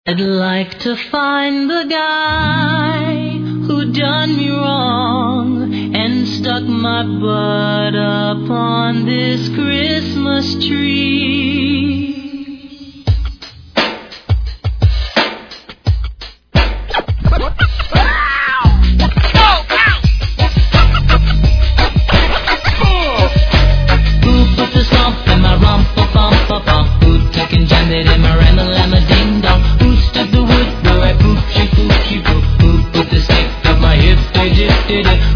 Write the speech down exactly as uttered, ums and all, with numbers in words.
I'd like to find the guy who done me wrong and stuck my butt up on this Christmas tree. Who put the stomp in my rumpa-bumpa-bump? Who took and jammed it in my rama-lama-ding-dong? Who stood the wood where I poop, she poop, she poop? Who put the stick up my hip, they did, did it?